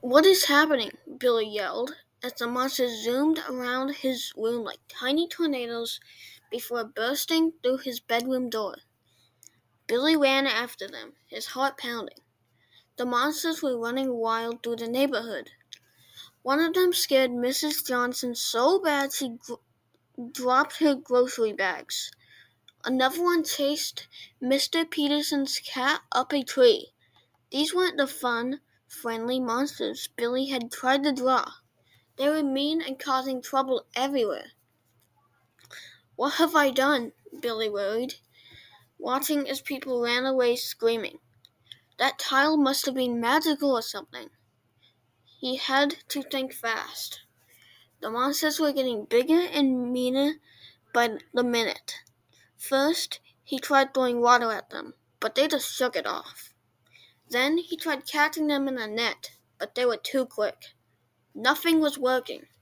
"What is happening?" Billy yelled, as the monsters zoomed around his room like tiny tornadoes before bursting through his bedroom door. Billy ran after them, his heart pounding. The monsters were running wild through the neighborhood. One of them scared Mrs. Johnson so bad she dropped her grocery bags. Another one chased Mr. Peterson's cat up a tree. These weren't the fun, friendly monsters Billy had tried to draw. They were mean and causing trouble everywhere. "What have I done?" Billy worried, watching as people ran away screaming. That tile must have been magical or something. He had to think fast. The monsters were getting bigger and meaner by the minute. First, he tried throwing water at them, but they just shook it off. Then he tried catching them in a net, but they were too quick. Nothing was working.